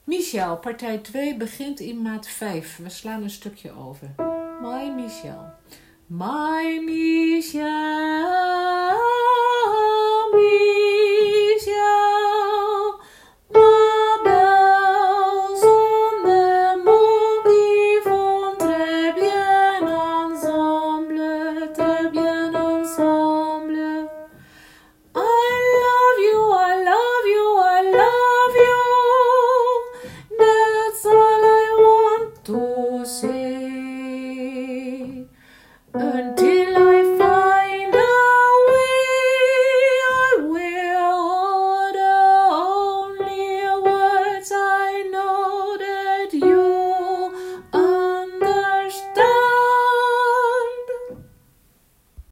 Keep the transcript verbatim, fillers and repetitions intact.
Michel, partij twee begint in maat vijf. We slaan een stukje over. My Michel. My Michel.